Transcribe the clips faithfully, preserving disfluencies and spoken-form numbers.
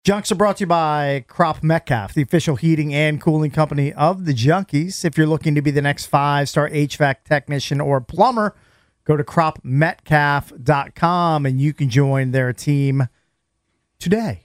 Junks are brought to you by Crop Metcalf, the official heating and cooling company of the Junkies. If you're looking to be the next five-star H V A C technician or plumber, go to crop metcalf dot com and you can join their team today.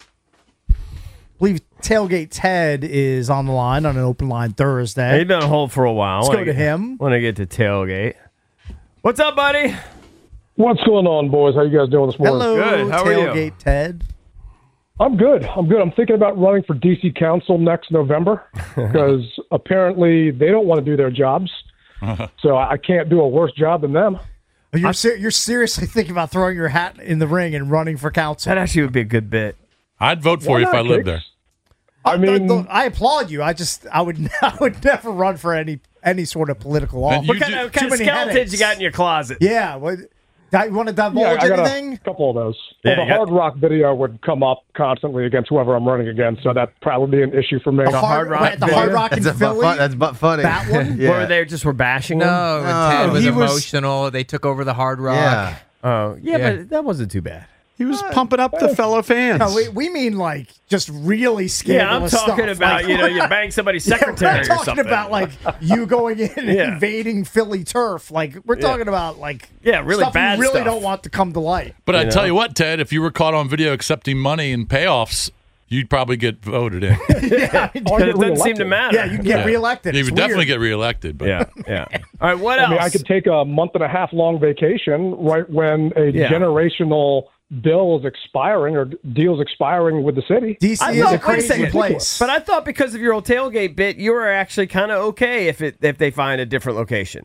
I believe Tailgate Ted is on the line on an open line Thursday. He's been on hold for a while. Let's Wanna go to get, him. Want to get to Tailgate. What's up, buddy? What's going on, boys? How you guys doing this morning? Hello, Good. How are you? Tailgate Ted. I'm good. I'm good. I'm thinking about running for D C Council next November because apparently they don't want to do their jobs. So I can't do a worse job than them. Oh, You're, ser- you're seriously thinking about throwing your hat in the ring and running for council? That actually would be a good bit. I'd vote for Why you if not, I lived Kicks? there. I mean, Look, I applaud you. I just, I would, I would never run for any any sort of political office. you What kind, do- of, what kind too of many skeletons headaches. you got in your closet? Yeah. What, di- you want to yeah, divulge I got anything? a couple of those. Yeah, well, the you got- Hard Rock video would come up constantly against whoever I'm running against, so that'd probably be an issue for me. The Hard Rock, the Hard Rock in That's Philly. but fun, that's but funny. That one? yeah. Where they just were bashing him? No, No, Ted was he was- emotional. They took over the Hard Rock. Yeah. Oh, yeah, Yeah. but that wasn't too bad. He was pumping up the fellow fans. No, we, we mean like just really Yeah, I'm scandalous talking stuff. about, Like- you know, you bang somebody's Yeah, secretary we're or talking something. about like you going in and Yeah. invading Philly turf. Like we're talking about like Yeah, really stuff bad you really stuff. don't want to come to light. But I You tell know? you what, Ted, if you were caught on video accepting money and payoffs, you'd probably get voted in. Yeah, Or But get it doesn't seem to reelected. matter. yeah, you can get Yeah. reelected. You It's would definitely weird. get reelected. But Yeah, yeah. All right, what else? I mean, I could take a month and a half long vacation right when a Yeah. generational bill is expiring or deal's expiring with the city. D C I is thought- a wait a crazy second. place. But I thought because of your old tailgate bit, you were actually kind of okay if it if they find a different location.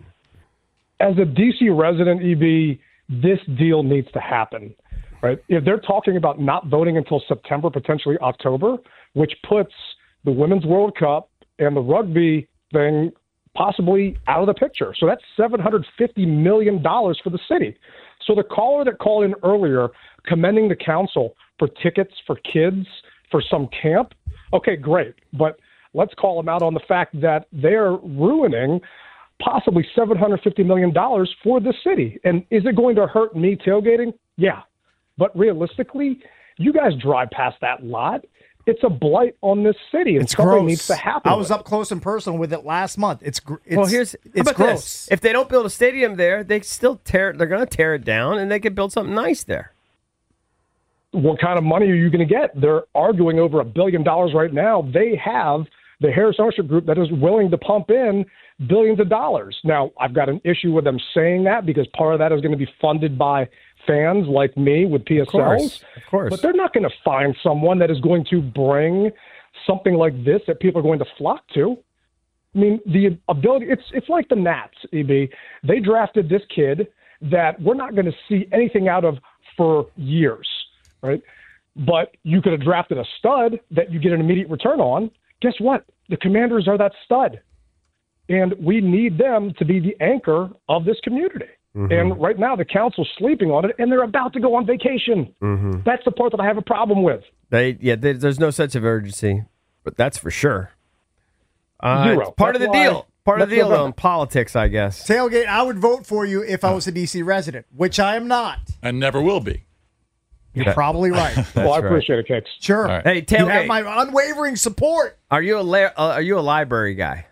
As a D C resident, E B, this deal needs to happen, right? If they're talking about not voting until September, potentially October, which puts the Women's World Cup and the rugby thing possibly out of the picture. So that's seven hundred fifty million dollars for the city. So the caller that called in earlier commending the council for tickets for kids for some camp, okay, great. But let's call them out on the fact that they're ruining possibly seven hundred fifty million dollars for the city. And is it going to hurt me tailgating? Yeah. But realistically, you guys drive past that lot. It's a blight on this city, and It's something gross. needs to happen. I was with up close and personal with it last month. It's gr- it's well, here's how it's about gross. this. If they don't build a stadium there, they still tear. They're going to tear it down, and they could build something nice there. it. What kind of money are you going to get? They're arguing over a billion dollars right now. They have the Harris Ownership Group that is willing to pump in billions of dollars. Now, I've got an issue with them saying that because part of that is going to be funded by fans like me with P S Ls. Of course, of course. But they're not going to find someone that is going to bring something like this that people are going to flock to. I mean, the ability, it's it's like the Nats, E B. They drafted this kid that we're not going to see anything out of for years, right? But you could have drafted a stud that you get an immediate return on. Guess what? The Commanders are that stud. And we need them to be the anchor of this community. Mm-hmm. And right now, the council's sleeping on it, and they're about to go on vacation. Mm-hmm. That's the part that I have a problem with. They yeah. They, there's no sense of urgency, but that's for sure. Uh, Zero. it's part That's of the why- deal. Part of the that's deal, the- though, in politics, I guess. Tailgate, I would vote for you if I was a D C resident, which I am not. and never will be. You're probably right. Well, I right. appreciate it, Kicks. Sure. All right. Hey, You have tailgate. my unwavering support. Are you a la- uh, are you a library guy?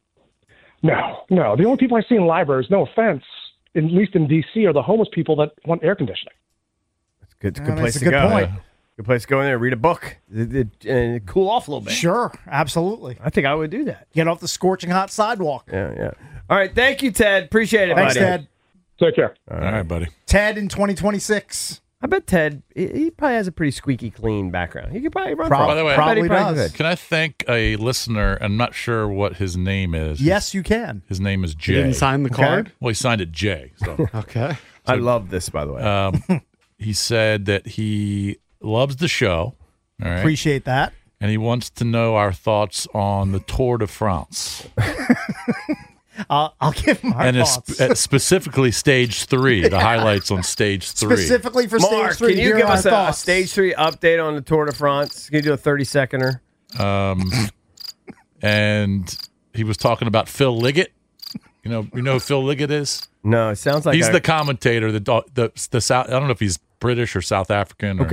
No, no. The only people I see in libraries, no offense, at least in D C, are the homeless people that want air conditioning. It's good. It's a Uh, good place that's to a good go. point. Good place to go in there, read a book, it, it, and cool off a little bit. Sure, absolutely. I think I would do that. Get off the scorching hot sidewalk. Yeah, yeah. All right, thank you, Ted. Appreciate it, Thanks, buddy. Ted. Take care. All right, buddy. Ted in twenty twenty-six. I bet Ted, he, he probably has a pretty squeaky clean background. He could probably run Prob- for By the way, I bet he probably does. could. Can I thank a listener? I'm not sure what his name is. Yes, you can. His name is He Jay. didn't sign the card. Well, he signed it Jay. So Okay. I love this, by the way. um, he said that he loves the show. All right. Appreciate that. And he wants to know our thoughts on the Tour de France. I'll, I'll give my and it's thoughts. sp- uh, specifically stage three, the highlights on stage three. Specifically for Mark, stage three. can you here give are us our a, a thoughts. stage three update on the Tour de France? Can you do a thirty seconder? Um, and he was talking about Phil Liggett. You know, you know who Phil Liggett is? No, it sounds like He's I- the commentator. The the the South. I don't know if he's British or South African. Or, Okay.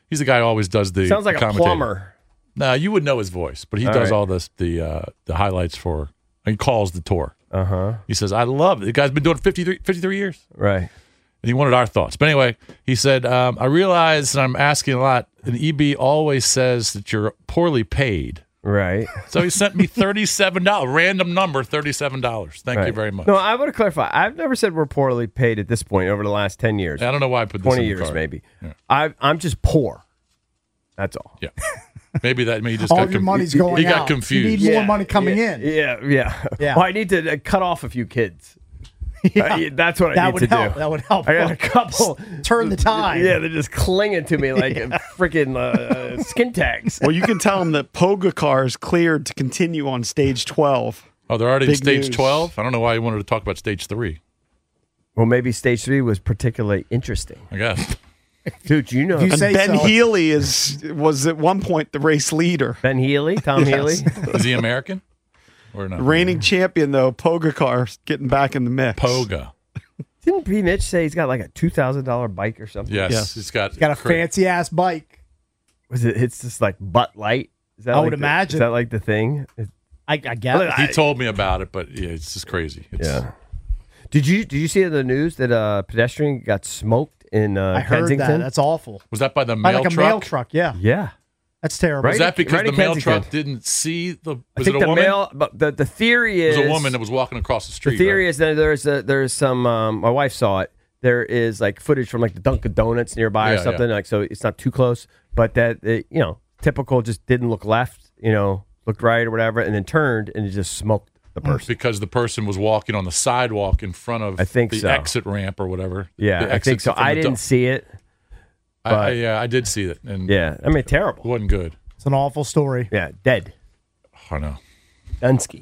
He's the guy who always does the Sounds like a commentating. plumber. Nah, you would know his voice, but he All does right. all this the uh, the highlights for. He calls the tour. Uh huh. He says, "I love it. The guy's been doing it fifty-three, fifty-three years." Right. And he wanted our thoughts. But anyway, he said, um, "I realize, and I'm asking a lot. And E B always says that you're poorly paid." Right. So he sent me thirty-seven dollars, random number, thirty-seven dollars. Thank right. you very much. No, I want to clarify. I've never said we're poorly paid at this point over the last ten years. I don't know why I put this twenty in the years card. maybe. Yeah. I, I'm just poor. That's all. Yeah. Maybe that. Maybe he just All got your conf- money's going He out. got confused. You need more money coming yeah, in. Yeah, yeah. Yeah. Well, I need to uh, cut off a few kids. Yeah. Uh, that's what I That need would to help. do. That would help. I got a couple. Turn the tide. Yeah, they're just clinging to me like freaking uh, skin tags. Well, you can tell them that Pogacar is cleared to continue on stage twelve. Oh, they're already in Big stage news. twelve? I don't know why he wanted to talk about stage three, Well, maybe stage three was particularly interesting. I guess. Dude, you know If you And say Ben so. Healy is was at one point the race leader. Ben Healy, Tom Healy. Is he American? Or not? Reigning champion, though, Pogacar getting back in the mix. Poga. Didn't P. Mitch say he's got like a two thousand dollar bike or something? Yes. Yes. He's got, Got a cra- fancy ass bike. Was it? It's just like butt light. Is that I like would the- imagine. Is that like the thing? It- I, I guess. He told me about it, but yeah, it's just crazy. It's, yeah. Did you Did you see in the news that a pedestrian got smoked in uh, I heard Kensington? that. That's awful. Was that by the By mail like a truck? mail truck. Yeah. yeah. That's terrible. Right? Was that because Right the in mail Kensington. truck didn't see the? I Was think it a the woman? mail. But the the theory It is was a woman that was walking across the street. The theory right? is that there's a there's some. Um, my wife saw it. There is like footage from like the Dunkin' Donuts nearby Yeah, or something. yeah. Like so, it's not too close, but that it, you know, typical just didn't look left. You know, looked right or whatever, and then turned and it just smoked the person. because the person was walking on the sidewalk in front of I think the so. exit ramp or whatever. Yeah, The I think exit so. from I the didn't dump. see it. I, I, but- yeah, I did see it, and Yeah, I mean it terrible. wasn't good. It's an awful story. Yeah, dead. I know, Dunsky.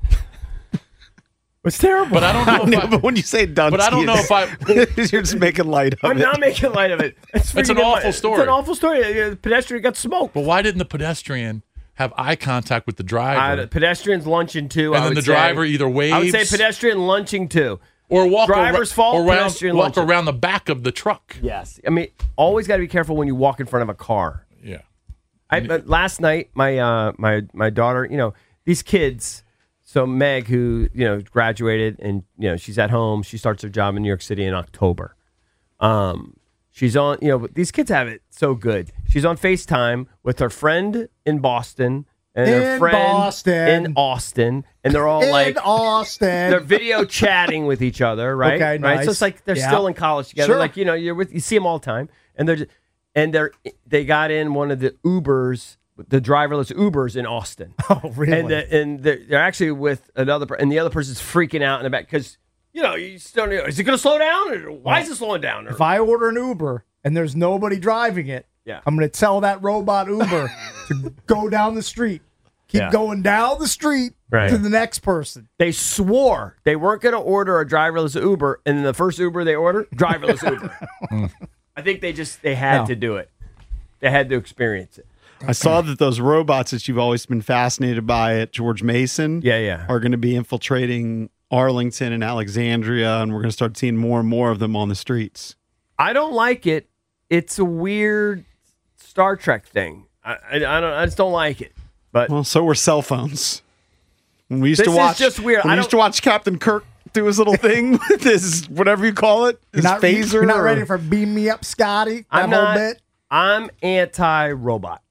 It's terrible. but I don't know. No, If I, but when you say Dunsky, but I don't know if I. you're just making light of I'm it. not making light of it. It's It's an freaking- awful It's story. an awful story. The pedestrian got smoked. But why didn't the pedestrian have eye contact with the driver, Uh, pedestrians lunching too. and I then would the say. driver either waves I would say pedestrian lunching too. or walk driver's ar- fault, or around, pedestrian walk lunching. around the back of the truck? Yes, I mean always got to be careful when you walk in front of a car. Yeah, I but last night my uh my my daughter, you know, these kids. So Meg, who you know graduated and you know she's at home. She starts her job in New York City in October. Um, she's on. You know, but these kids have it so good. She's on FaceTime with her friend in Boston and her In friend Boston. in Austin, and they're all In like Austin. they're video chatting with each other, right? Okay, Right. So nice. it's like they're Yeah. still in college together. Sure. Like you know, you're with you see them all the time, and they're just, and they're they got in one of the Ubers, the driverless Ubers in Austin. Oh, really? And the, and they're, they're actually with another, per- and the other person's freaking out in the back because you know you still don't know, is it going to slow down or why is it slowing down? Or, If I order an Uber and there's nobody driving it, Yeah. I'm going to tell that robot Uber to go down the street. Keep Yeah. going down the street Right. to the next person. they swore they weren't going to order a driverless Uber, and the first Uber they ordered, driverless Uber. I think they just they had No. to do it. They had to experience it. I saw that those robots that you've always been fascinated by at George Mason Yeah, yeah. are going to be infiltrating Arlington and Alexandria, and we're going to start seeing more and more of them on the streets. I don't like it. It's a weird Star Trek thing. I, I, I don't. I just don't like it. But Well, so were cell phones. When we used This to is watch, just weird. When I we used don't- to watch Captain Kirk do his little thing with his whatever you call it, his You're not, phaser. you're not or- ready for beam me up, Scotty? That I'm whole not. bit? I'm anti-robot.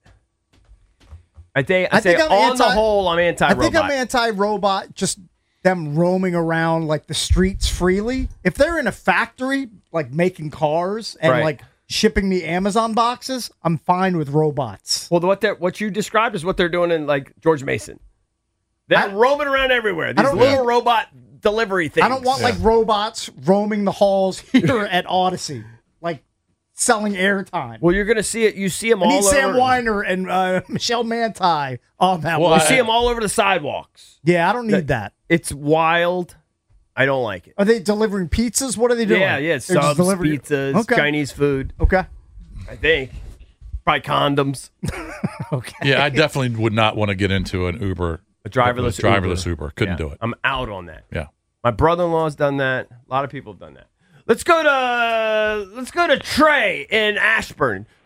I think. I, I say think I'm on the anti- whole, I'm I anti-robot. think I'm anti-robot, just them roaming around like the streets freely. If they're in a factory, like making cars and Right. like shipping me Amazon boxes, I'm fine with robots. well, what they what you described is what they're doing in like George Mason. They're I- roaming around everywhere. These don't little need- robot delivery things. I don't want like robots roaming the halls here at Odyssey, like selling airtime. Well, you're gonna see it. You see them I all need over. Sam Weiner and uh, Michelle Manti on that Well, one. You see them all over the sidewalks. Yeah, I don't need that. It's wild. I don't like it. Are they delivering pizzas? What are they doing? Yeah, yeah. They're just Subs, delivering- pizzas, Okay. Chinese food. Okay. I think. Probably condoms. Okay. yeah. I definitely would not want to get into an Uber, A driverless a driverless Uber. Uber. Couldn't Yeah. do it. I'm out on that. Yeah. My brother-in-law's done that. A lot of people have done that. Let's go to let's go to Trey in Ashburn.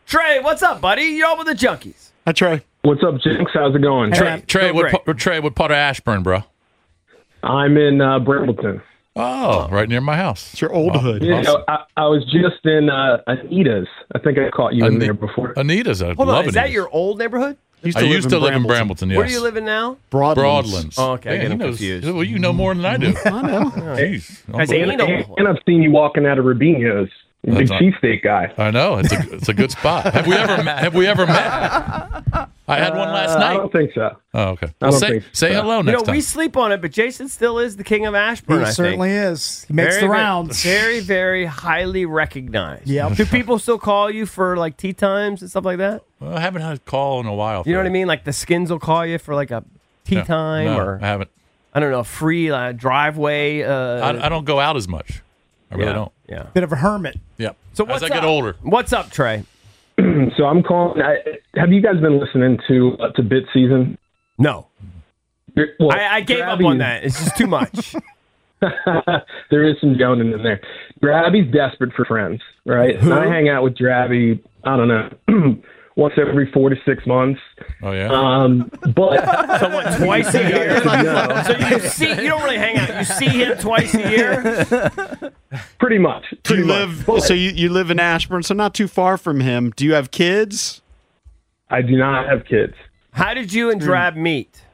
Trey, what's up, buddy? You're on with the Junkies. Hi, Trey. What's up, Jinx? How's it going? Hey, Trey, Go what, great. pa- Trey, what part of Ashburn, bro? I'm in uh, Brambleton. Oh, right near my house. It's your old hood. Yeah, I, I was just in uh, Anita's. I think I caught you in Ani- there before. Anita's. I Hold love on, is that Anita's. your old neighborhood? Used I used to live in Brambleton, yes. Where do you live in now? Broadlands. Broadlands. Oh, okay, I get he him knows- confused. Well, you know more than I do. I know. Jeez. Guys, Unbelievable. ain't And, and I've seen you walking out of Rubino's. Big That's not- cheesesteak guy. I know. It's a it's a good spot. Have we ever met? Have we ever met? I had one last Uh, I night. don't think so. Oh, okay. I Well, don't say think say so. hello You next know, time. we sleep on it, but Jason still is the king of Ashburn, He I certainly think. is. He makes Very, the very- rounds. Very, very highly recognized. Yep. Do people still call you for like tea times and stuff like that? Well, I haven't had a call in a while. You know for what I it. mean? Like the skins will call you for like a tea No, time no, or I haven't. I don't know, free uh, driveway. Uh, I, I don't go out as much. I really yeah, don't. Yeah. Bit of a hermit. Yep. So as what's I get up? older, What's up, Trey? So I'm calling. I, have you guys been listening to uh, to Bit Season? No, Well, I, I gave up Grabby's- on that. It's just too much. There is some Jonan in there. Drabby's desperate for friends, right? And I hang out with Drabby, I don't know, once every four to six months. oh yeah. Um, but So what? Twice a year. So you see, you don't really hang out. You see him twice a year. pretty much. Do Pretty you much. live? But So you, you live in Ashburn, so not too far from him. Do you have kids? I do not have kids. How did you and Drab meet?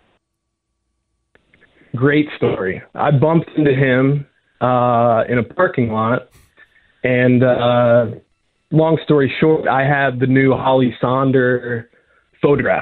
Great story. I bumped into him uh, in a parking lot, and uh, long story short, I had the new Holly Sonder photograph.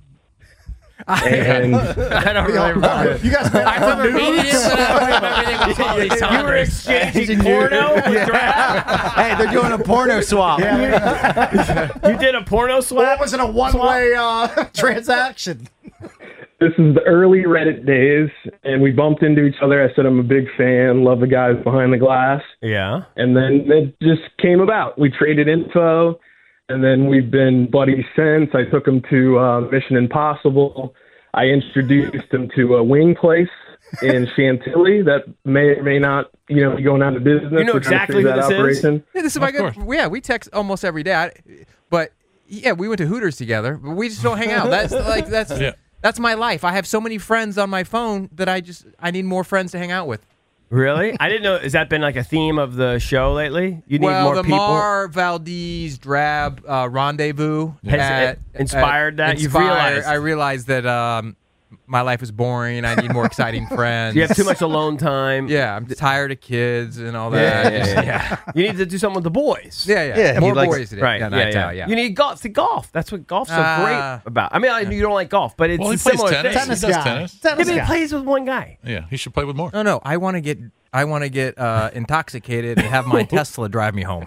And I don't really remember. You guys met I remember meeting him, but I don't remember anything with Holly You were Saunders. exchanging porno with Drab. Hey, they're doing a porno swap. You did a porno Well, swap. that wasn't a one-way uh, transaction. this is the early Reddit days, and we bumped into each other. I said I'm a big fan, love the guys behind the glass. Yeah. And then it just came about. We traded info, and then we've been buddies since. I took him to uh, Mission Impossible. I introduced him to a wing place in Chantilly that may or may not, you know, be going out of business. You know We're trying to exactly figure who that this is? operation. Yeah, this is my Of good. course. Yeah, we text almost every day. I, but yeah, we went to Hooters together, but we just don't hang out. That's like that's Yeah. that's my life. I have so many friends on my phone that I just I need more friends to hang out with. Really? I didn't know. Has that been like a theme of the show lately? You need well, more the people. Mar Valdez Drab uh, rendezvous Has at- it inspired that? You've inspired- realized. I realized that um, my life is boring. I need more exciting friends. You have too much alone time. Yeah, I'm tired of kids and all Yeah, that. yeah, yeah, yeah. You need to do something with the boys. yeah, yeah. Yeah, he More likes- boys today. Right. Yeah, Yeah, nights yeah. out, yeah. You need golf. To golf. That's what golf's so Ah. great about. I mean, I, you don't like golf, but it's Well, he a plays similar tennis. thing. Tennis He does guy. tennis. Yeah, Tennis but he guy. plays with one guy. Yeah, he should play with more. No, no. I want to get. I want to get uh, intoxicated and have my Tesla drive me home.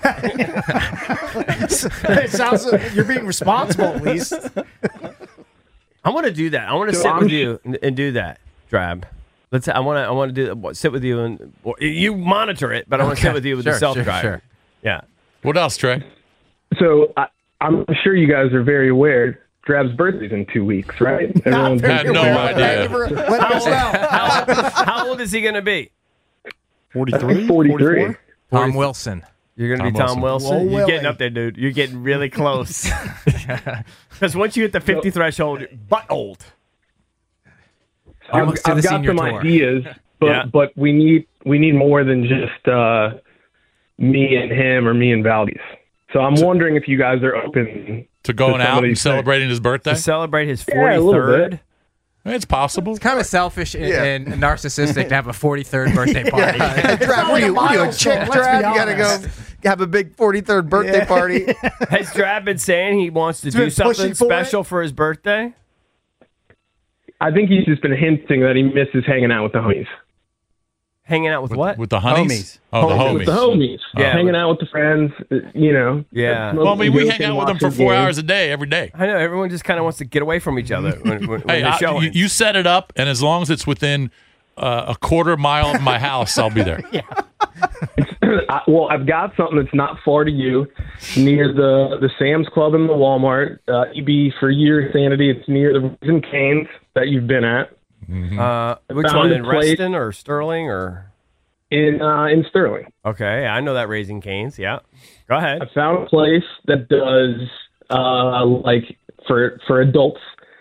It sounds like you're being responsible at least. I want to do that. I want to So sit I'm with sh- you and, and do that, Drab. Let's. I want to. I want to do what, sit with you and well, you monitor it, but I want to sit with you with Sure, the self sure, drive. sure. Yeah. What else, Trey? So I, I'm sure you guys are very aware. Drab's birthday's in two weeks, right? Everyone's I had no idea. Let us know. How, how old is he going to be? forty-three? forty-three. Tom Wilson. You're going to be Tom Tom Wilson. Whoa, You're Willie. getting up there, dude. You're getting really close. Because once you hit the fifty threshold, you're butt old. I've, Almost to I've the got senior some tour. ideas, but Yeah. but we need we need more than just uh, me and him or me and Valdez. So I'm wondering if you guys are open To going To out somebody and say- celebrating his birthday? To celebrate his Yeah, a little forty-third. bit. It's possible. Kind of selfish and, Yeah. and narcissistic to have a forty-third birthday party. Hey, Drab, what are you, what are you, a chick, Let's Drab? be You gotta go honest. have a big forty-third birthday party. Has Drab been saying he wants to do been something pushing for it? special for his birthday? I think he's just been hinting that he misses hanging out with the homies. Hanging out with, what? With the honeys? Homies. Oh, the With homies. the homies. Yeah. Hanging out with the friends, uh, you know. Yeah. smoking, Well, I mean, we hang joking, out with them for watching four games. hours a day, every day. I know everyone just kind of wants to get away from each other when, when, when Hey, the I, show you, ends. you set it up, and as long as it's within uh, a quarter mile of my house, I'll be there. I, well, I've got something that's not far to you, near the the Sam's Club and the Walmart. Uh, E B for your sanity. It's near the Raising Cane's that you've been at uh, which found one a in place- Reston or Sterling or? in uh, in Sterling. Okay, I know that Raising Cane's. Yeah, go ahead. I found a place that does uh, like for for adults,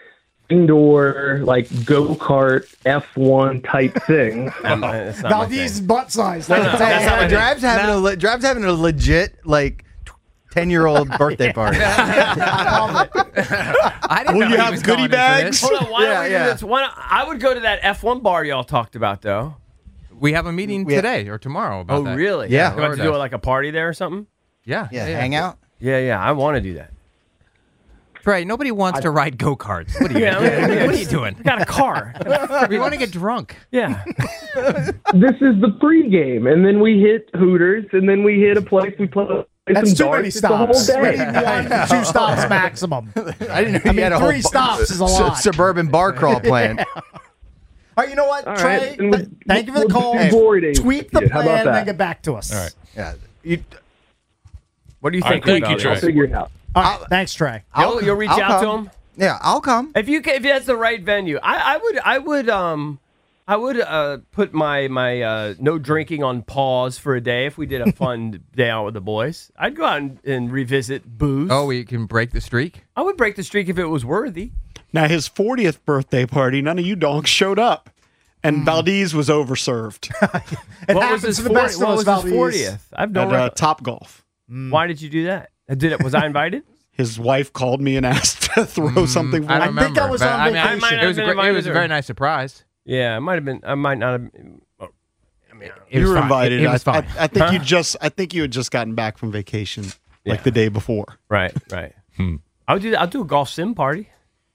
indoor like go kart F one type things. Um, uh, it's not my Valdez thing. butt size. No, no, that's not my Yeah, thing. Drive's having a le- Drive's having a legit like ten year old birthday party. I didn't Will know you he have was goodie going in for bags? this. Hold on, why Yeah, don't we yeah. do this? Why don't, I would go to that F one bar y'all talked about, though. We have a meeting Yeah. today or tomorrow about Oh, that. really? Yeah. You want to do it like a party there or something? Yeah. Yeah, hang out. Yeah, yeah. I want to do that. Trey, nobody wants to ride go karts. What are you? Yeah, yeah, what are you doing? I got a car. We want to get drunk. Yeah. This is the pregame, and then we hit Hooters, and then we hit a place we play. That's some too darts. many It's the whole stops. We day. need one to two stops maximum. I didn't know I you mean, had a three whole stops is a su- lot. suburban bar crawl plan. All right, you know what, All Trey? right, and we'll- th- thank you for the we'll call. do void days Tweet with the you. How plan about and then that? get back to us. All right. Yeah. You, What do you All right, think? thank about you, it? Trey. I'll figure it out. All right, thanks, Trey. You'll, you'll reach I'll out to come. him yeah, I'll come. if you can, if that's the right venue. I, I would I would um I would uh put my my uh, no drinking on pause for a day if we did a fun day out with the boys. I'd go out and, and revisit booze. Oh, we can break the streak. I would break the streak if it was worthy. Now, his fortieth birthday party, none of you donks showed up, and Valdez was overserved It what happens was his to the forty- best of What us, was his Valdez. fortieth? I've no. at uh, rec- Top Golf. Why did you do that? Did it? Was I invited? His wife called me and asked to throw something for I don't him. I think remember. I was but on I mean, I- vacation. it was a, I might great, have it been was a invited. very nice surprise. Yeah, it might have been. I might not have. oh, I mean, It You was were fine. invited. It, it was I, fine. I, I think Huh? you just. I think you had just gotten back from vacation, like Yeah. the day before. right, right. I'll do. I'll do a golf sim party.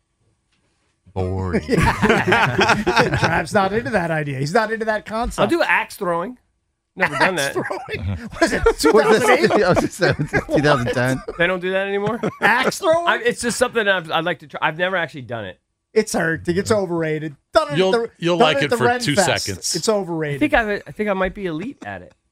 Boring. Travis not into that idea. He's not into that concept. I'll do axe throwing. Never done that. throwing. What is it? Was two thousand eight? this twenty ten? They don't do that anymore. Axe throwing? I, it's just something I've, I'd like to try. I've never actually done it. It's hurting. It's overrated. Done it at You'll- the- you'll done like at it the for Ren two Fest. seconds. It's I overrated. think I. I think I might be elite at it.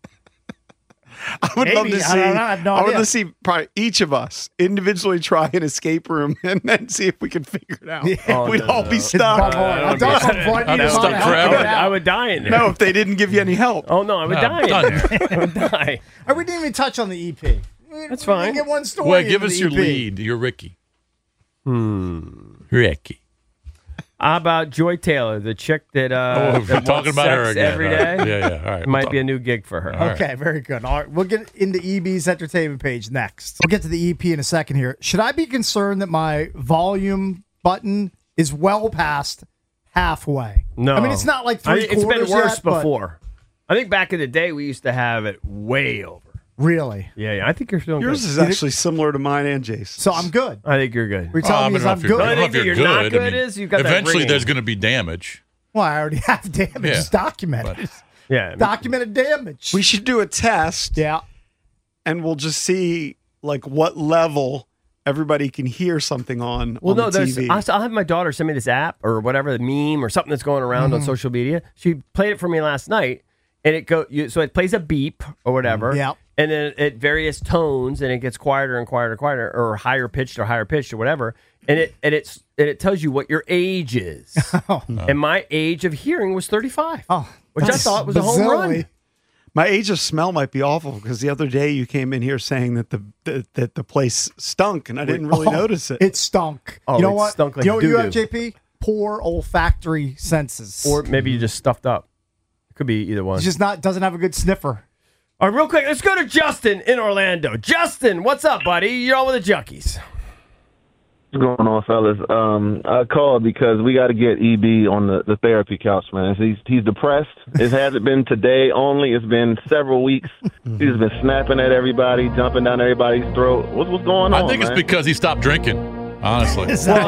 I would love Maybe. to I see. don't know. I have no would idea. love to see probably each of us individually try an escape room and then see if we can figure it out. Oh, We'd no, all no, be no. stuck. It's bumhole. A dog on front, you I'd be just stuck wanna help forever. it I would, out. I would die in there. No, if they didn't give you any help. Oh no, I would No, die in done there. I would die. Or we didn't even touch on the E P. We- That's we fine. didn't get one story. Well, give into us the your E P. lead. You're Ricky. Hmm. Ricky. How about Joy Taylor, the chick that uh, Oh, that we're wants talking about her sex again. every All day? right. Yeah, yeah. All right. It might We'll be a talk- new gig for her. All right. Okay, very good. All right, we'll get into E B's entertainment page next. We'll get to the E P in a second here. Should I be concerned that my volume button is well past halfway? No, I mean it's not like I three think it's been quarters worse yet, but- before. I think back in the day we used to have it way over. Really? Yeah, yeah. I think you're doing Yours good. is actually similar to mine and Jace. So I'm good. I think you're good. We're Well, telling I me don't is know I'm if you're, good. I don't know if The you're only thing you're not good. good I mean, is you've got that eventually ringing. there's going to be damage. Well, I already have damage. Yeah. It's documented. Yeah. Documented damage. We should do a test, yeah. and we'll just see like what level everybody can hear something on. Well, on no, the there's. T V. I'll, I'll have my daughter send me this app or whatever, the meme or something that's going around Mm-hmm. on social media. She played it for me last night, and it go you, so it plays a beep or whatever. Yep. And then at various tones, and it gets quieter and quieter and quieter, or higher pitched or higher pitched or whatever. And it and it's and it tells you what your age is. And my age of hearing was thirty-five, Oh, which I that's thought was a home run. bizarrely- My age of smell might be awful because the other day you came in here saying that the that, that the place stunk, and I didn't really Oh, notice it. It stunk. Oh, you know it what? stunk like you know what you have, doo-doo. J P? Poor olfactory senses. Or maybe you just stuffed up. It could be either one. He's just not doesn't have a good sniffer. All right, real quick, let's go to Justin in Orlando. Justin, what's up, buddy? You're on with the Junkies. What's going on, fellas? Um, I called because we got to get E B on the, the therapy couch, man. He's he's depressed. It hasn't been today only. It's been several weeks. He's been snapping at everybody, jumping down everybody's throat. What's what's going on? I think it's man? because he stopped drinking, honestly.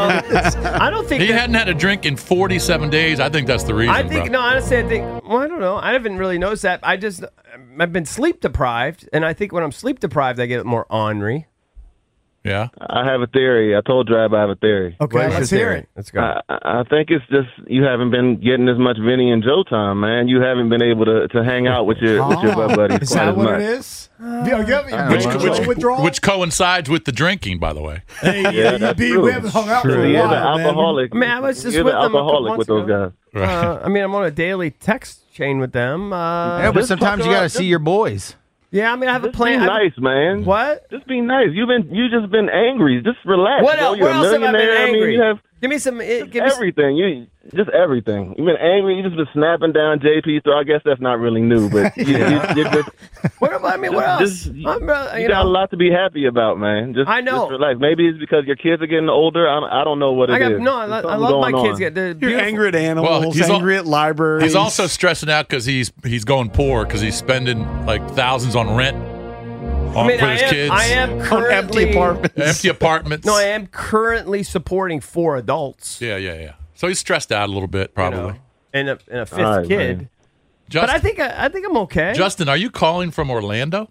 I don't think He that- hadn't had a drink in forty-seven days. I think that's the reason. I think bro. no. Honestly, I think. Well, I don't know. I haven't really noticed that. I just I've been sleep deprived, and I think when I'm sleep deprived, I get more ornery. Yeah. I have a theory. I told Drive I have a theory. Okay, What is let's your hear theory? it. Let's go. I, I think it's just you haven't been getting as much Vinny and Joe time, man. You haven't been able to, to hang out with your with your Oh, buddies is quite that as what much. it is? Are you having I Which, don't withdrawal? know. which, withdrawal? which coincides with the drinking, by the way. Hey, Yeah, yeah, that's B, true. we haven't hung out for True. a You're while, the man. alcoholic. I mean, I was just You're with the them a couple alcoholic with months those ago. guys. Uh, I mean, I'm on a daily text chain with them. Uh, Yeah, but just sometimes talking you got to about- see your boys. Yeah, I mean, I have a Just plan. be I have- nice, man. What? Just be nice. You've been you just been angry. Just relax. What bro. else? You're What a else have I been millionaire. I mean, angry? you have Give me some. eh, Give me some, everything. You just everything. You've been angry. You just been snapping down J P. So I guess that's not really new, but you, you, you just what about I mean? What Just- else? just- I'm, uh, you you got know, a lot to be happy about, man. Just I know. Just relax. Maybe it's because your kids are getting older. I, I don't know what it I got is. no. I, There's I something love my going kids. on. Get they're You're beautiful. angry at animals, Well, he's al- angry at libraries. He's also stressing out because he's he's going poor because he's spending like thousands on rent on, I mean, for I his am, kids. I am on currently empty apartments. Empty apartments. No, I am currently supporting four adults. Yeah, yeah, yeah. So he's stressed out a little bit, you probably. know, and a, and a fifth All right, kid. man. Justin, But I think I, I think I'm okay. Justin, are you calling from Orlando?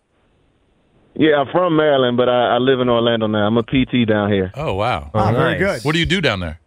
Yeah, I'm from Maryland, but I, I live in Orlando now. I'm a P T down here. Oh, wow. Oh, very nice. good. What do you do down there?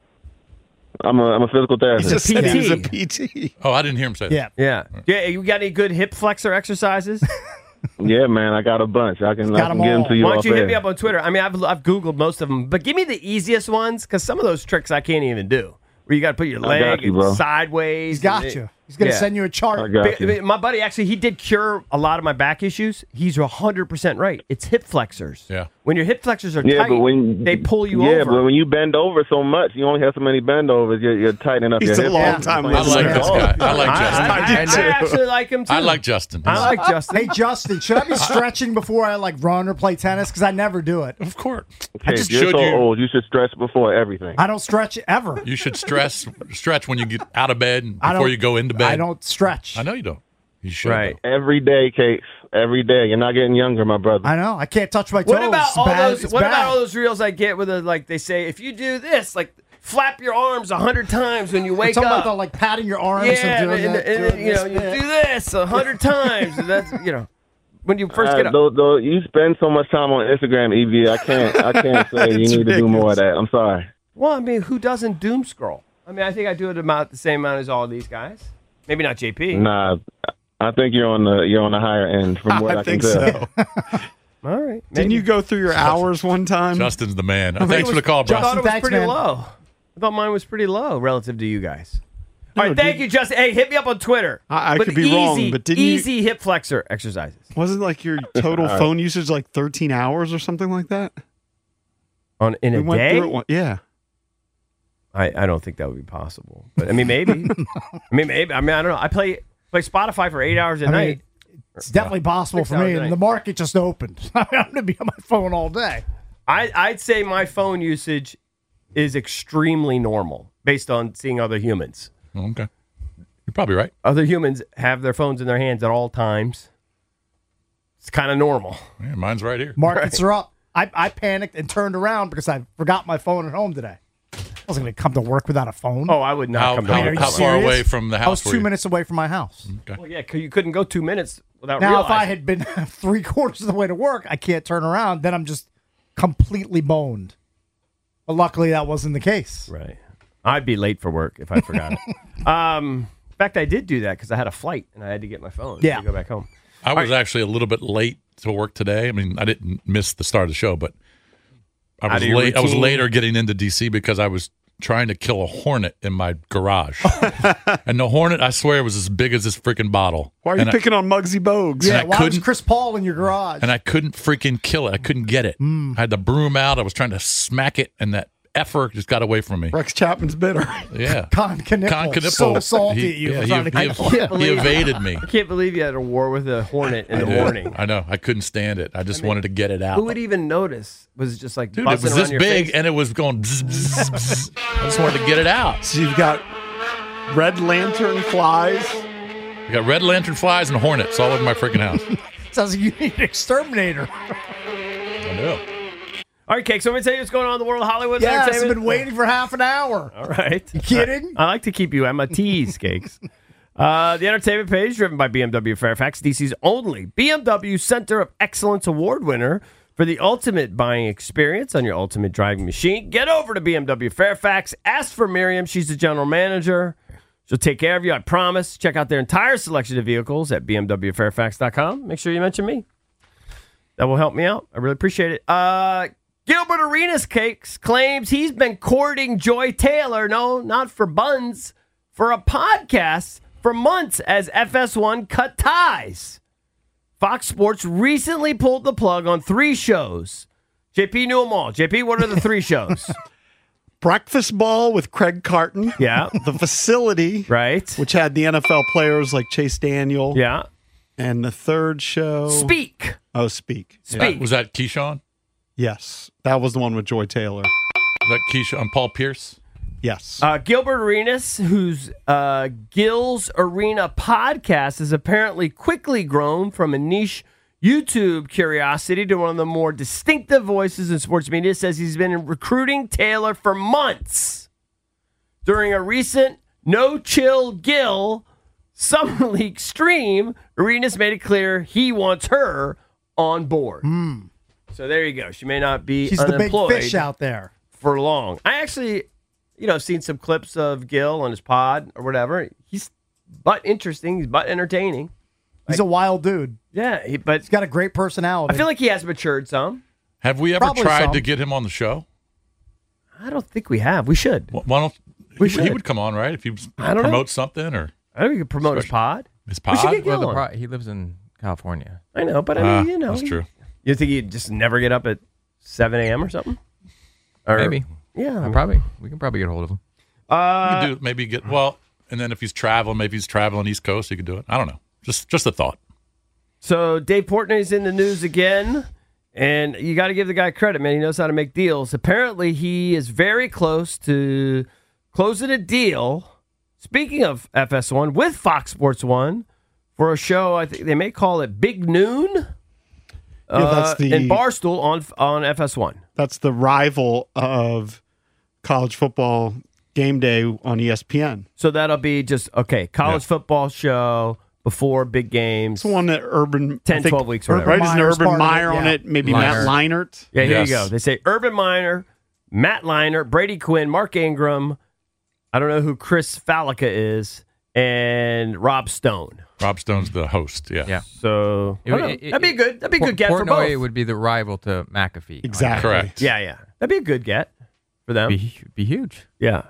I'm a I'm a physical therapist. Just said he was a P T. P T. Oh, I didn't hear him say that. Yeah. yeah, yeah. You got any good hip flexor exercises? Yeah, man, I got a bunch. I can, got I can 'em get them all. to you Why don't off you hit air. me up on Twitter? I mean, I've I've googled most of them, but give me the easiest ones because some of those tricks I can't even do. Where you got to put your I leg got you, bro. sideways. He's got and- you. He's going to Yeah. send you a I chart. got you. But- My buddy actually, he did cure a lot of my back issues. He's one hundred percent right. It's hip flexors. Yeah. When your hip flexors are Yeah, tight, but when they pull you yeah, over. but when you bend over so much, you only have so many bend overs. You're, you're tightening up He's your a hip. long Yeah. time I like listener. this guy. I like I, Justin. I, I, I actually like him too. I like Justin. I like Justin. Hey, Justin, should I be stretching before I like run or play tennis? Because I never do it. Of course. Okay, just- you're should so you- old. You should stretch before everything. I don't stretch ever. You should stress stretch when you get out of bed and I before don't- you go into bed. I don't stretch. I know you don't. You should. Right. though. Every day, Cakes. Every day. You're not getting younger, my brother. I know. I can't touch my toes. What about It's all bad. those? It's What bad. about all those reels I get with the like they say if you do this like flap your arms a hundred times when you wake Talking up. about the, like patting your arms yeah, and doing and, that. and, doing and, you know this you bit. do this a hundred times. And that's you know when you first Uh, get up. though, though you spend so much time on Instagram, E B. I can't. I can't say you It's need to do more of ridiculous. that. I'm sorry. Well, I mean, who doesn't doom scroll? I mean, I think I do it about the same amount as all these guys. Maybe not J P. Nah, I think you're on the you're on the higher end from what I, I can think tell. so. All right. Didn't maybe. you go through your hours one time? Justin's the man. I Thanks for the call, I bro. thought it was Thanks, pretty man. low. I thought mine was pretty low relative to you guys. All No, right, thank dude. you, Justin. Hey, hit me up on Twitter. I- I But could be wrong, easy- but didn't you- easy hip flexor exercises Wasn't like your total phone usage like thirteen hours or something like that? on in We a went day? through it one, yeah. I, I don't think that would be possible. But I mean, maybe. I mean, maybe. I mean, I don't know. I play play Spotify for eight hours a I night. mean, it's definitely possible Six for hours me. a night. And the market just opened. I'm going to be on my phone all day. I, I'd say my phone usage is extremely normal based on seeing other humans. Okay. You're probably right. Other humans have their phones in their hands at all times. It's kind of normal. Yeah, mine's right here. Markets are up. I, I panicked and turned around because I forgot my phone at home today. I wasn't going to come to work without a phone. Oh, I would not How, come to how, are work you how without far serious? away from the I was house two were you? minutes away from my house. Okay. Well, yeah, 'cause you couldn't go two minutes without Now, realizing. if I had been three quarters of the way to work, I can't turn around. Then I'm just completely boned. But luckily, that wasn't the case. Right. I'd be late for work if I forgot it. Um, in fact, I did do that because I had a flight and I had to get my phone Yeah. to go back home. I was actually a little bit late to work today. I mean, I didn't miss the start of the show, but I Out was of your late. I was routine. later getting into D C because I was trying to kill a hornet in my garage, and the hornet, I swear, was as big as this freaking bottle. Why are you and I, picking on Muggsy Bogues? Yeah, I why was couldn't- Chris Paul in your garage? and I couldn't freaking kill it. I couldn't get it. Mm. I had the broom out. I was trying to smack it, and that effer just got away from me. Rex Chapman's bitter. Yeah. Con Knipple, Con Knipple. so salty He- at you. yeah, for he, trying to he- get can't he believe- evaded me. I can't believe you had a war with a hornet in I the did. morning. I know. I couldn't stand it. I just wanted to get it out. Who would even notice? Was it just like Dude, it buzzing was around this your big, face? and it was going. Bzz, bzz, bzz. I just wanted to get it out. So you've got red lantern flies. I got red lantern flies and hornets all over my freaking house. Sounds like you need an exterminator. I know. All right, Cake, so let me tell you what's going on in the world of Hollywood Yes, I've entertainment. been waiting for half an hour. All right. You kidding? I like to keep you at my teas, Cakes. Uh, the entertainment page, driven by B M W Fairfax, D C's only B M W Center of Excellence Award winner for the ultimate buying experience on your ultimate driving machine. Get over to B M W Fairfax. Ask for Miriam. She's the general manager. She'll take care of you, I promise. Check out their entire selection of vehicles at b m w fairfax dot com. Make sure you mention me. That will help me out. I really appreciate it. Uh, Gilbert Arenas Cakes claims he's been courting Joy Taylor. No, not for buns, for a podcast for months as F S one cut ties. Fox Sports recently pulled the plug on three shows. J P knew them all. J P, what are the three shows? Breakfast Ball with Craig Carton. Yeah. The Facility. Right. Which had the N F L players like Chase Daniel. Yeah. And the third show. Speak. Oh, Speak. Speak. That- was that Keyshawn? Yes. That was the one with Joy Taylor. Was that Keyshawn and Paul Pierce? Yes. Uh, Gilbert Arenas, whose uh, Gil's Arena podcast has apparently quickly grown from a niche YouTube curiosity to one of the more distinctive voices in sports media, says he's been recruiting Taylor for months. During a recent No Chill Gil Summer League stream, Arenas made it clear he wants her on board. Mm. So there you go. She may not be She's the big unemployed fish out there. for long. I actually, you know, seen some clips of Gil on his pod or whatever. He's but interesting. He's but entertaining. He's a wild dude. Yeah, he, but He's got a great personality. I feel like he has matured some. Have we ever Probably tried some. to get him on the show? I don't think we have. We should. Wh- Why don't We he, he should. would come on, right? If he was I don't know. promote something or I think we could promote his pod. his We should pod. get Gil Well, the on. pro- he lives in California. I know, but I mean, Ah, you know, that's true. You think he'd just never get up at seven a.m. or something? Or, Maybe. Yeah. I probably we can probably get a hold of him. You Uh, could do maybe get well, and then if he's traveling, maybe he's traveling East Coast, he could do it. I don't know. Just just a thought. So Dave Portnoy's in the news again, and you got to give the guy credit, man. He knows how to make deals. Apparently, he is very close to closing a deal. Speaking of F S one, with Fox Sports One for a show, I think they may call it Big Noon. Yeah, that's uh, the- in Barstool on on F S one. That's the rival of college football game day on E S P N. So that'll be just okay. College football show before big games. It's the one that Urban ten, I think- twelve weeks or whatever. Right? Isn't Meyer's Urban part of it, Meyer on yeah. it? Maybe Matt Leinart. Yeah, here Yes. you go. They say Urban Meyer, Matt Leinart, Brady Quinn, Mark Ingram. I don't know who Chris Fallica is, and Rob Stone. Rob Stone's the host. Yeah. Yeah. So It I would- don't know. it- that'd be it- good. That'd be a Por- good get for Portnoy both. would be the rival to McAfee. Exactly. Correct. Yeah, yeah. That'd be a good get for them. Be, be huge. Yeah.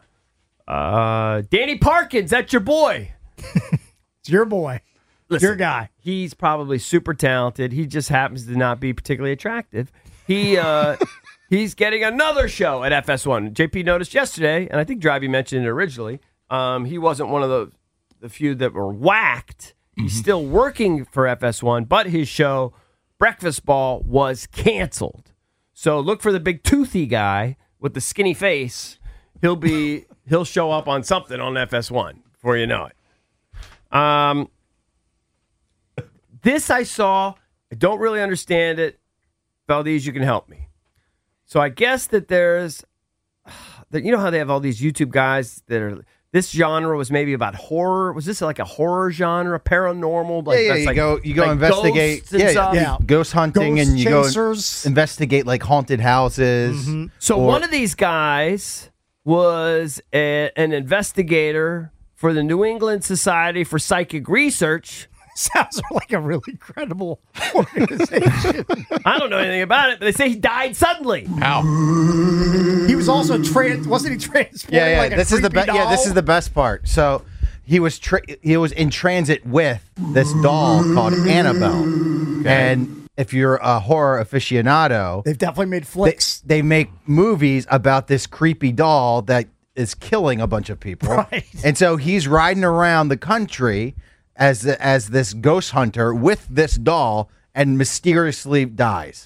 Uh, Danny Parkins, that's your boy. It's your boy. Listen, Your guy. He's probably super talented. He just happens to not be particularly attractive. He uh, he's getting another show at F S one. J P noticed yesterday, and I think Drivey mentioned it originally. Um, he wasn't one of the the few that were whacked. He's still working for F S one, but his show Breakfast Ball was canceled. So look for the big toothy guy with the skinny face. He'll be he'll show up on something on F S one before you know it. Um. This I saw. I don't really understand it. Valdez, you can help me. So I guess that there's, that you know how they have all these YouTube guys that are. This genre was maybe about horror. Was this like a horror genre, paranormal? Like yeah, yeah. that's You like, go, you go like investigate. ghosts and Yeah, stuff? Yeah. ghost hunting, Ghost and you chasers. go investigate like haunted houses. So or- one of these guys was a, an investigator for the New England Society for Psychic Research. Sounds like a really credible organization. I don't know anything about it, but they say he died suddenly. How? He was also trans. Wasn't he transported? Yeah, yeah. Like a this is the creepy best. Yeah, this doll? is the best part. So he was tra- he was in transit with this doll called Annabelle, and if you're a horror aficionado, They've definitely made they, flicks. they make movies about this creepy doll that is killing a bunch of people. Right. And so he's riding around the country as the, as this ghost hunter with this doll and mysteriously dies.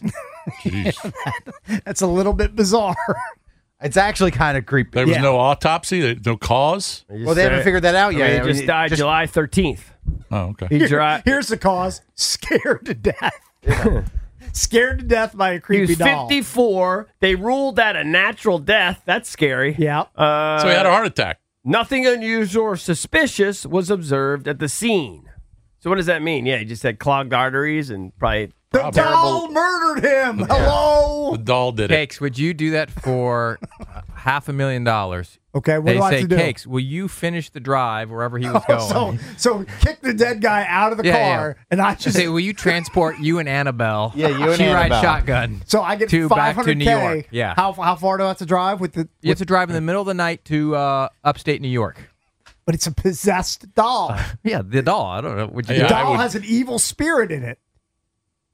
That's a little bit bizarre. It's actually kind of creepy. There was Yeah. no autopsy, there- no cause. Well, they haven't figured that out I yet. mean, I he just mean, died just- July thirteenth. Oh, okay. He dri- Here's the cause: scared to death. Scared to death by a He creepy was doll. fifty-four. They ruled that a natural death. That's scary. Yeah. Uh, So he had a heart attack. Nothing unusual or suspicious was observed at the scene. So what does that mean? Yeah, he just had clogged arteries and probably The doll murdered him. Hello. The doll did it. Cakes, would you do that for uh, half a million dollars? Okay, what They do I say, have to do? Cakes, will you finish the drive wherever he was going? So, so kick the dead guy out of the Yeah, car, yeah. and I Just just say, will you transport you and Annabelle? Yeah, you and she rides Annabelle. shotgun. so I get to five back to hundred New K. York. Yeah. How how far do I have to drive with the? You have to drive in the middle of the night to uh, upstate New York. But it's a possessed doll. Yeah, the doll. I don't know. Would you Yeah, the do I doll would- has an evil spirit in it.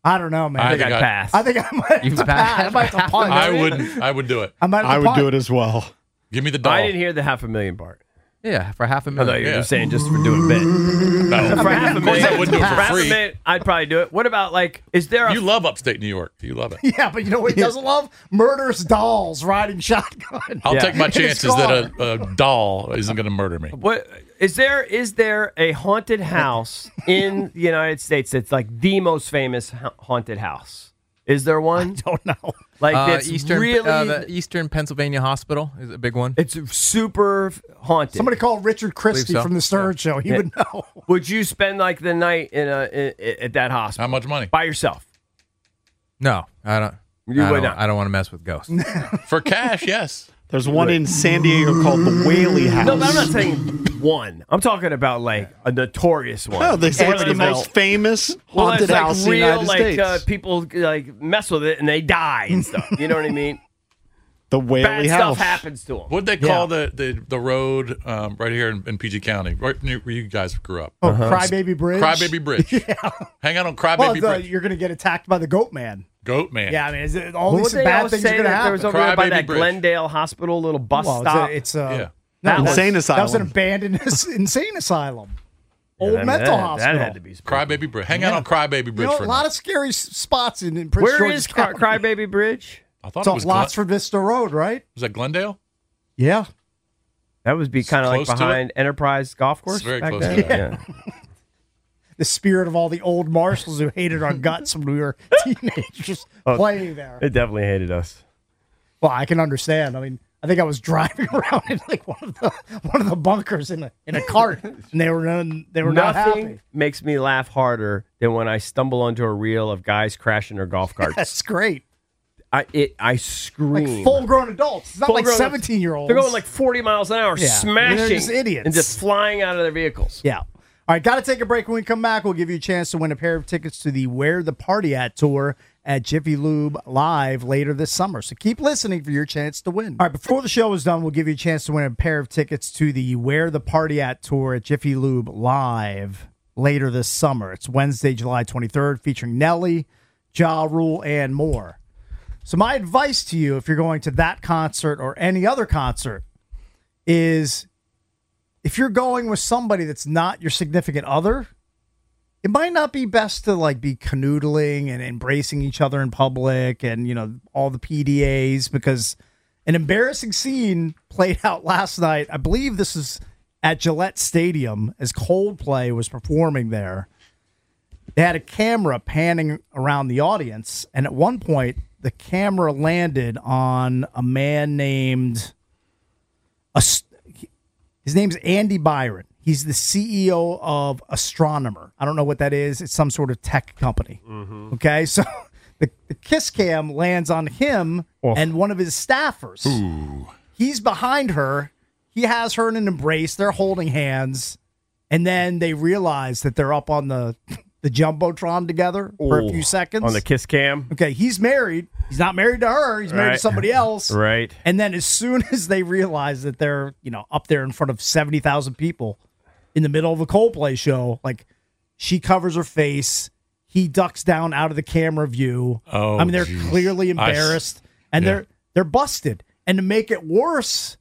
I don't know, man. I I think think I'd I- pass. I think I might You've have to pass. I might have to punt. I would. I would do it. I might have to I would punt. do it as well. Give me the doll. I didn't hear the half a million part. Yeah, for half a I thought million. you were Yeah. just saying just for doing a bit. No. For half a Of course million, I wouldn't do it for half a free. million, I'd probably do it. What about like? Is there a You love upstate New York. You love it. Yeah, but you know what he doesn't love? Murderous dolls riding shotgun. I'll Yeah. take my In his chances that a, a doll isn't going to murder me. What is there? Is there a haunted house in the United States that's like the most famous ha- haunted house? Is there one? Don't know. Like Uh, that's Eastern, really uh, the Eastern Pennsylvania Hospital is a big one. it's super f- haunted. Somebody called Richard Christie Believe so. from the Stern Show. He Yeah. would know. Would you spend like the night in a in, at that hospital How much money? by yourself? No, I don't. You I would don't, not. I don't want to mess with ghosts. For cash, yes. There's one in San Diego called the Whaley House. No, but I'm not saying one. I'm talking about like a notorious one. Oh, they say it's the Amityville. most famous Well, haunted it's like house in the real, United like States. uh, people like mess with it and they die and stuff. You know what I mean? the Whaley Bad House. stuff happens to them. What'd they call the, the, the road um, right here in, in P G County, right near where you guys grew up? Oh, Crybaby Bridge. Crybaby Bridge. yeah. Hang out on Crybaby Well, the, Bridge. you're going to get attacked by the Goat Man. Goat man. Yeah, I mean, is it, all What these would they bad always things are say going to that there happen. was over there by Crybaby that Bridge. Glendale Hospital little bus Well, stop? it's a, it's a Yeah. That was- Insane that asylum. was an abandoned insane asylum. Old that, mental that, hospital. That had to be. spooky. Crybaby Bridge. Hang out on Crybaby Bridge You know, for a a lot night. of scary s- spots in, in Prince Where George's is Cry, County. Crybaby Bridge? I thought It's it off was Glen- Lotsford Vista Road, right? Was that Glendale? Yeah. That would be kind of like close to behind Enterprise Golf Course. It's very back close then. to that. Yeah. The spirit of all the old marshals who hated our guts when we were teenagers Oh. playing there. It definitely hated us. Well, I can understand. I mean, I think I was driving around in like one of the one of the bunkers in a in a cart, and they were none, they were not Nothing happy. makes me laugh harder than when I stumble onto a reel of guys crashing their golf carts. That's great. I it I Like scream. full grown adults. It's not like Full-grown- seventeen year olds. They're going like forty miles an hour, Yeah. smashing, They're just idiots. and just flying out of their vehicles. Yeah. All right, got to take a break. When we come back, we'll give you a chance to win a pair of tickets to the Where the Party At tour at Jiffy Lube Live later this summer. So keep listening for your chance to win. All right, before the show is done, we'll give you a chance to win a pair of tickets to the Where the Party At tour at Jiffy Lube Live later this summer. It's Wednesday, July twenty-third, featuring Nelly, Ja Rule, and more. So my advice to you, if you're going to that concert or any other concert, is if you're going with somebody that's not your significant other, it might not be best to like be canoodling and embracing each other in public and, you know, all the P D As, because an embarrassing scene played out last night. I believe this is at Gillette Stadium as Coldplay was performing there. They had a camera panning around the audience, and at one point the camera landed on a man named a his name's Andy Byron. He's the C E O of Astronomer. I don't know what that is. It's some sort of tech company. Mm-hmm. Okay, so the, the kiss cam lands on him Oh. and one of his staffers. Ooh. He's behind her. He has her in an embrace. They're holding hands. And then they realize that they're up on the, the Jumbotron together for a Ooh. few seconds. On the kiss cam. Okay, he's married. He's not married to her. He's married Right. to somebody else. Right. And then as soon as they realize that they're, you know, up there in front of seventy thousand people in the middle of a Coldplay show, like she covers her face. He ducks down out of the camera view. Oh, I mean, they're geez. clearly I s- embarrassed and yeah. they're they're busted. And to make it worse,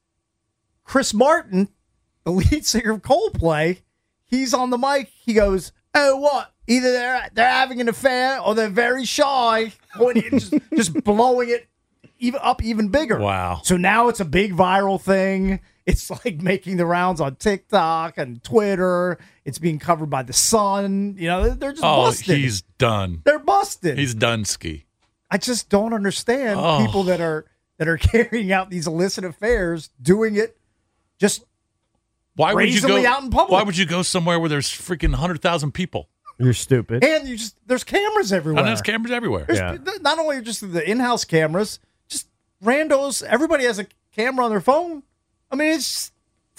Chris Martin, the lead singer of Coldplay, he's on the mic. He goes, "Oh, what? Either they're they're having an affair or they're very shy," pointing, just, just blowing it even up even bigger. Wow. So now it's a big viral thing. It's like making the rounds on TikTok and Twitter. It's being covered by The Sun. You know, they're just Oh, busted. he's done. They're busted. He's done ski. I just don't understand Oh. people that are that are carrying out these illicit affairs, doing it just Why would you brazenly go out in public. Why would you go somewhere where there's freaking one hundred thousand people? You're stupid. And you just there's cameras everywhere. And there's cameras everywhere. There's Yeah. not only just the in-house cameras, just randos. Everybody has a camera on their phone. I mean, it's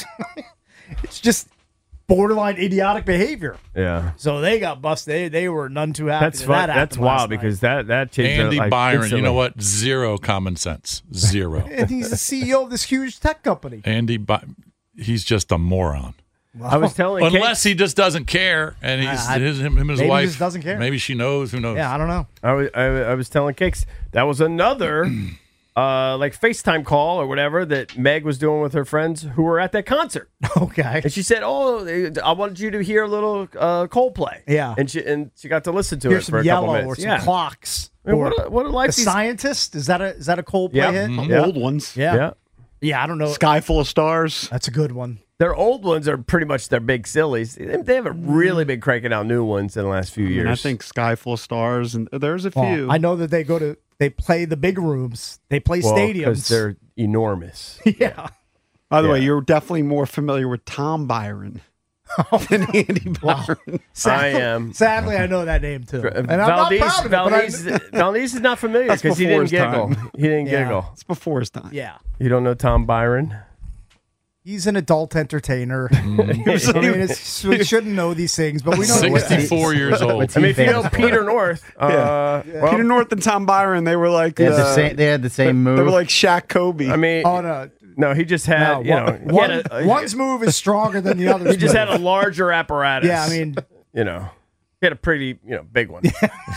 it's just borderline idiotic behavior. Yeah. So they got busted. They, they were none too happy. That's that fun. that That's happened last wild night. because that that changed their Andy life Byron, you instantly. know what? Zero common sense. Zero. and he's the C E O of this huge tech company. Andy By- he's just a moron. I was telling Unless Cakes, he just doesn't care, and he's I- I- his, him, him and his maybe he wife just doesn't care. Maybe she knows. Who knows? Yeah, I don't know. I was, I, I was telling Cakes that was another uh, like FaceTime call or whatever that Meg was doing with her friends who were at that concert. Okay. And she said, "Oh, I wanted you to hear a little uh, Coldplay." Yeah. and she and she got to listen to Here's it for some a couple yellow minutes. or some yeah. clocks. I mean, or what a, what a life a these- scientist? Is that a is that a Coldplay Yeah. hit? Mhm. The Yeah. old ones. Yeah. Yeah. Yeah, I don't know. Sky Full of Stars. That's a good one. Their old ones are pretty much their big sillies. They they haven't really been cranking out new ones in the last few years. And I think Sky Full of Stars, and there's a Well, few. I know that they go to they play the big rooms. They play Well, stadiums. 'cause they're enormous. yeah. By the way, Yeah. you're definitely more familiar with Tom Byron than Andy Byron. I am. Sadly, I know that name too. And I'm not Valdez, proud of it, but I- Valdez, Valdez is not familiar That's because he before didn't his giggle. time. He didn't Yeah. giggle. It's before his time. yeah. You don't know Tom Byron? He's an adult entertainer. I mean, it's, we shouldn't know these things, but we know what- sixty-four years old. What's I he mean, if you know famous for? Peter North, uh, well, Peter North and Tom Byron, they were like They had the uh, same. They had the same move. They were like Shaq Kobe. I mean, Oh no. no, he just had, No, you know, one, he had one- a- a- one's move is stronger than the other. he just had a larger apparatus. Yeah, I mean, you know, he had a pretty, you know, big one.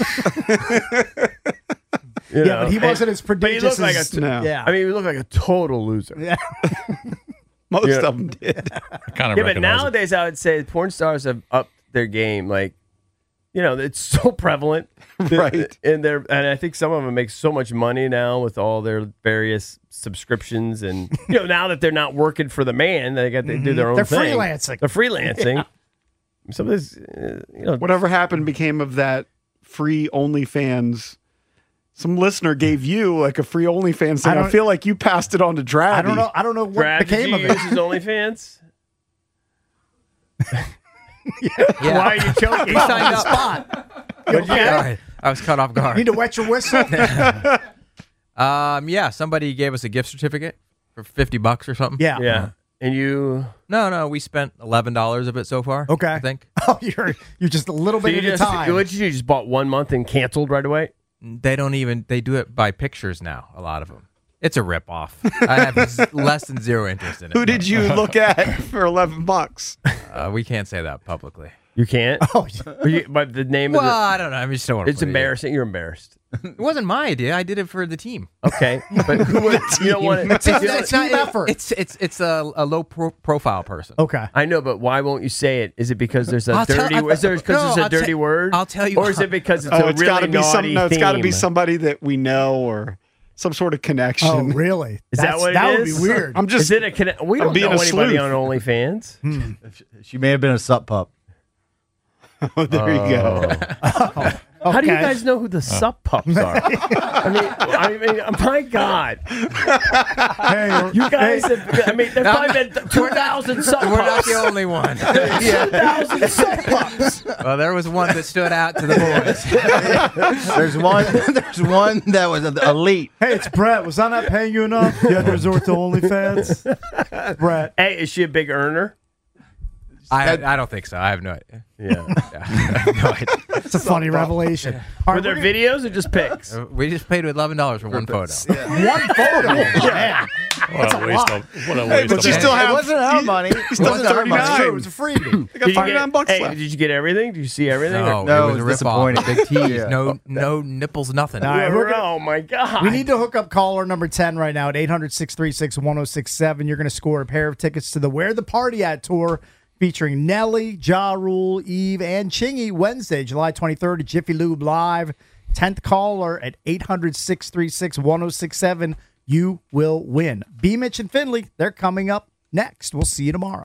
You yeah, know, but he and- wasn't as but he prodigious looked like as a, No. yeah. I mean, he looked like a total loser. yeah. Most yeah. of them did. I kind of Yeah, but recognize it. nowadays I would say porn stars have upped their game. Like, you know, it's so prevalent, Right. And they're and I think some of them make so much money now with all their various subscriptions, and you know, now that they're not working for the man, they got they do their own They're thing. freelancing. They're freelancing. Some of this, uh, you know, Whatever happened became of that free OnlyFans. Some listener gave you like a free OnlyFans thing. I I, don't- feel like you passed it on to Drabby. I don't know. I don't know what Brad, became did of you it. use his OnlyFans? Why are you choking? He signed up. Spot. What'd you get? Sorry, I was cut off You guard. need to wet your whistle. Um, yeah, somebody gave us a gift certificate for fifty bucks or something. Yeah. Yeah, and you. No, no, we spent eleven dollars of it so far. Okay. I think Oh, you're you're just a little So bit you at a just, time. what did you do? You just bought one month and canceled right away? they don't even they do it by pictures now. A lot of them. It's a rip off. I have z- less than zero interest in it. Who did you look at for eleven bucks? Uh, we can't say that publicly. You can't. Oh, But you- but the name Well, of I don't know. I just don't want the to. it's embarrassing. You're embarrassed. It wasn't my idea. I did it for the team. Okay, but who would, you don't want It's, to? it's, team effort. It's it's it's a, a low pro- profile person. okay. I know, but why won't you say it? Is it because there's a I'll tell- dirty? I- is there because no, it's a I'll dirty ta- word? I'll tell you Or is why. it because it's Oh, a it's really got to be some. naughty No, it's got to be theme? somebody that we know or some sort of connection. Oh, really? Is that That's- what it that is? would be weird. I'm just. Is it a conne- We I'm don't being know a anybody sleuth. on OnlyFans. She may have been a sup pup. Oh, there you go. How do you Okay. guys know who the sup pups are? I mean, I mean, my God, Hey, you guys have. I mean, there's probably been two thousand sup We're not pups. the only one. two thousand sup pups. Well, there was one that stood out to the boys. There's one. There's one that was elite. hey, it's Brett. Was I not paying you enough? You had to resort to OnlyFans. Brett. Hey, is she a big earner? I I don't think so. I have no idea. Yeah. I have no idea. It's a funny revelation. All Were right, there we're gonna- videos or just pics? Uh, We just paid eleven dollars for one photo. one photo. Man. What a waste of what a Hey, waste but of you money. still It have. wasn't our money. It still wasn't our thirty-nine. money. It's true. It was a freebie. They got Did you thirty-nine get, bucks hey, left. did you get everything? Did you see everything? No, No, it was it a was rip off. disappointing. Big tease. Yeah. No, no nipples. Nothing. All right, we're gonna- oh my God. We need to hook up caller number ten right now at eight hundred, six three six, one oh six seven. You're going to score a pair of tickets to the Where the Party At tour featuring Nelly, Ja Rule, Eve, and Chingy Wednesday, July twenty-third at Jiffy Lube Live. tenth caller at eight hundred, six three six, one oh six seven. You will win. B. Mitch and Finley, they're coming up next. We'll see you tomorrow.